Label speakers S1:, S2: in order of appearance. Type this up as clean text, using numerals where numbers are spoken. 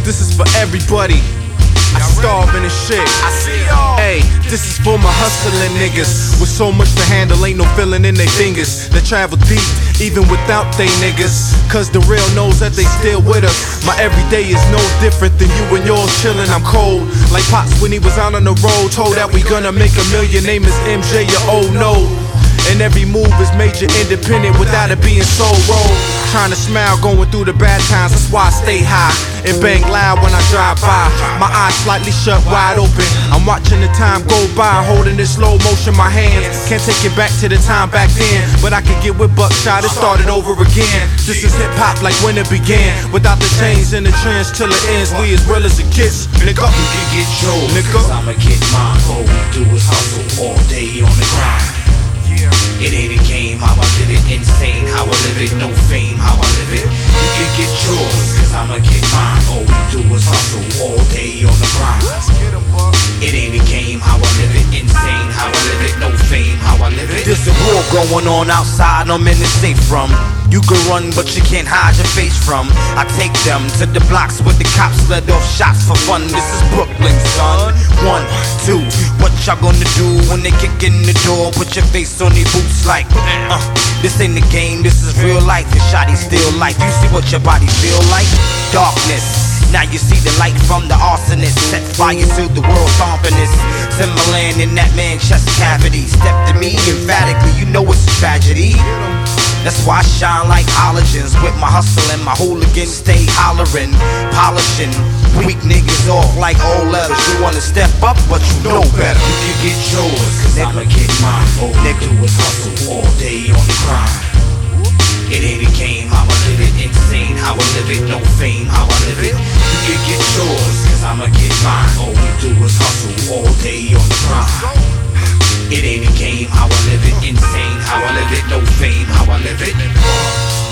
S1: This is for everybody. I starving and shit.
S2: I see y'all.
S1: Hey, this is for my hustling niggas with so much to handle, ain't no feeling in their fingers. That travel deep, even without they niggas. Cause the real knows that they still with us. My everyday is no different than you and yours chillin'. I'm cold, like Pops when he was out on the road. Told that we gonna make a million, name is MJ, you oh no. And every move is major independent without it being so rolled. Trying to smile going through the bad times, that's why I stay high and bang loud when I drive by. My eyes slightly shut wide open. I'm watching the time go by, holding in slow motion my hands. Can't take it back to the time back then, but I can get with Buckshot and start it over again. This is hip hop like when it began, without the chains and the trends till it ends. We as real as it gets, nigga.
S2: You can get yours, cause I'ma get mine. All we do is hustle all day on the grind. It ain't a game, how I live it. Insane, how I live it. No fame, how I live it. You can get yours, cause I'ma get mine. All we do is hustle all day on the grind. It ain't a game, how I live it. Insane, how I live it. No fame, how I live it.
S3: There's a war going on outside, I'm in the safe from. You can run, but you can't hide your face from. I take them to the blocks where the cops let off shots for fun. This is Brooklyn, son. 1, 2, what y'all gonna do when they kick in the door? Put your face on their boots like, this ain't a game, this is real life. Your shotty still life. You see what your body feel like? Darkness. Now you see the light from the arsonist. Set fire to the world confidence. Timberland in that man's chest cavity. Step to me emphatically, you know it's a tragedy. That's why I shine like halogens. With my hustle and my hooligans stay hollering, polishing weak niggas off like old letters. You wanna step up, but you know better.
S2: You can get yours, cause I'ma get mine. All we do is hustle all day on the grind. It ain't a game, how I live it. Insane, how I live it. No fame, how I live it. You can get yours, cause I'ma get mine. All we do is hustle all day on the grind. It ain't a game, how I live it. Insane, how I live it. No fame, how I live it.